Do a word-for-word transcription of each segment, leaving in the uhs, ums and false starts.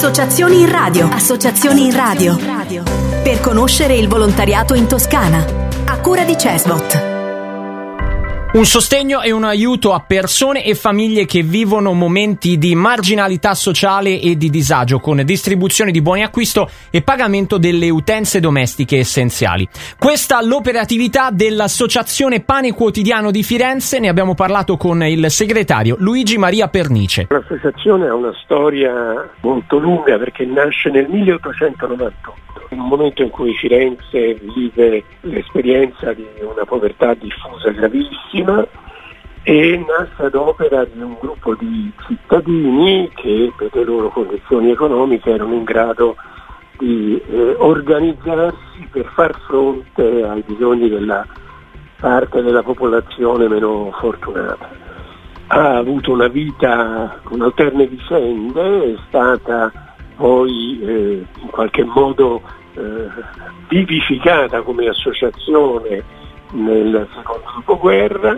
Associazioni in radio. Associazioni in radio. Per conoscere il volontariato in Toscana. A cura di Cesbot. Un sostegno e un aiuto a persone e famiglie che vivono momenti di marginalità sociale e di disagio, con distribuzione di buoni acquisto e pagamento delle utenze domestiche essenziali. Questa l'operatività dell'Associazione Pane Quotidiano di Firenze. Ne abbiamo parlato con il segretario Luigi Maria Pernice. L'associazione ha una storia molto lunga perché nasce nel milleottocentonovantotto, in un momento in cui Firenze vive l'esperienza di una povertà diffusa gravissima, e nasce ad opera di un gruppo di cittadini che per le loro condizioni economiche erano in grado di eh, organizzarsi per far fronte ai bisogni della parte della popolazione meno fortunata. Ha avuto una vita con alterne vicende, è stata poi eh, in qualche modo eh, vivificata come associazione nel secondo dopoguerra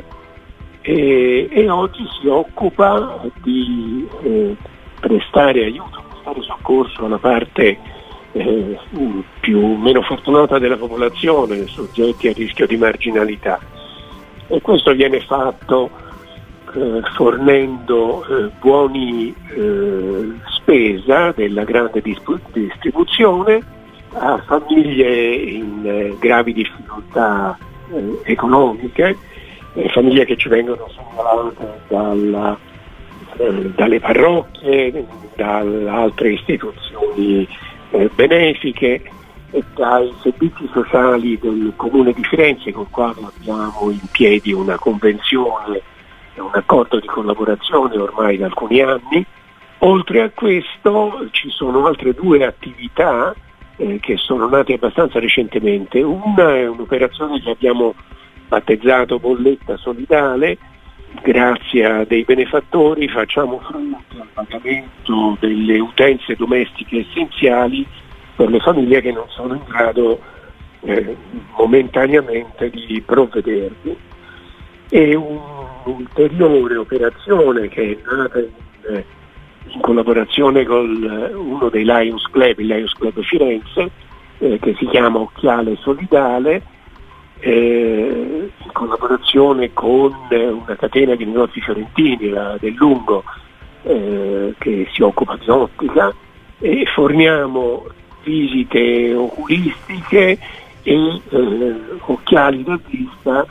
e, e oggi si occupa di eh, prestare aiuto, prestare soccorso alla parte eh, più meno fortunata della popolazione, soggetti a rischio di marginalità, e questo viene fatto eh, fornendo eh, buoni eh, spesa della grande disp- distribuzione a famiglie in eh, gravi difficoltà eh, economiche, eh, famiglie che ci vengono segnalate dalla, eh, dalle parrocchie, da altre istituzioni eh, benefiche e dai servizi sociali del Comune di Firenze, con il quale abbiamo in piedi una convenzione e un accordo di collaborazione ormai da alcuni anni. Oltre a questo ci sono altre due attività eh, che sono nate abbastanza recentemente. Una è un'operazione che abbiamo battezzato Bolletta Solidale. Grazie a dei benefattori facciamo fronte al pagamento delle utenze domestiche essenziali per le famiglie che non sono in grado eh, momentaneamente di provvedervi. E un'ulteriore operazione che è nata in, eh, in collaborazione con uno dei Lions Club, il Lions Club Firenze, eh, che si chiama Occhiale Solidale, eh, in collaborazione con una catena di negozi fiorentini, la del Lungo, eh, che si occupa di ottica, e forniamo visite oculistiche e eh, occhiali da vista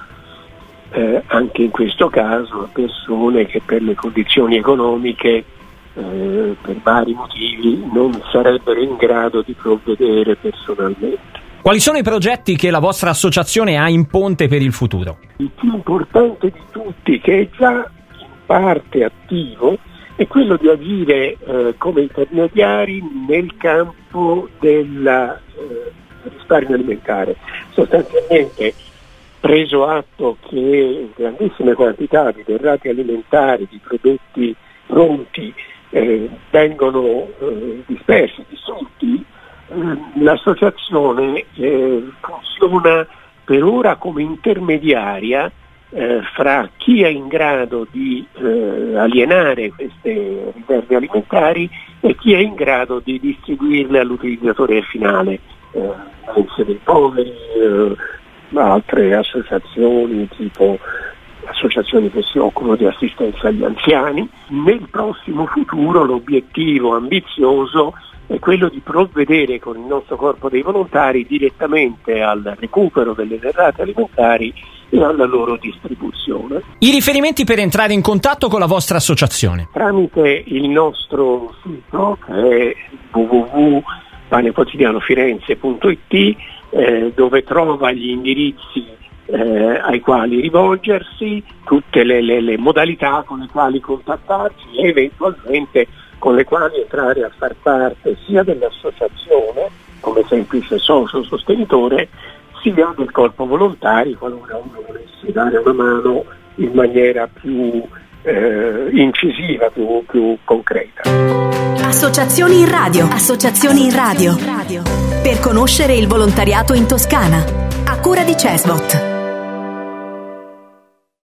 eh, anche in questo caso a persone che per le condizioni economiche eh, per vari motivi non sarebbero in grado di provvedere personalmente. Quali sono i progetti che la vostra associazione ha in ponte per il futuro? Il più importante di tutti, che è già in parte attivo, è quello di agire eh, come intermediari nel campo del eh, risparmio alimentare. Sostanzialmente, preso atto che grandissime quantità di derrate alimentari, di prodotti pronti eh, vengono eh, dispersi, distrutti, eh, l'associazione eh, funziona per ora come intermediaria Eh, fra chi è in grado di eh, alienare queste riserve alimentari e chi è in grado di distribuirle all'utilizzatore finale, eh, Mense dei Poveri, eh, altre associazioni tipo associazioni che si occupano di assistenza agli anziani. Nel prossimo futuro l'obiettivo ambizioso è quello di provvedere con il nostro corpo dei volontari direttamente al recupero delle derrate alimentari e alla loro distribuzione. I riferimenti per entrare in contatto con la vostra associazione? Tramite il nostro sito, che è w w w punto panequotidianofirenze punto i t, eh, dove trova gli indirizzi eh, ai quali rivolgersi, tutte le, le, le modalità con le quali contattarci e eventualmente con le quali entrare a far parte sia dell'associazione come semplice socio sostenitore, sia del corpo volontari, qualora uno volesse dare una mano in maniera più eh, incisiva, più, più concreta. Associazioni in radio. Associazioni in radio. Per conoscere il volontariato in Toscana. A cura di Cesbot.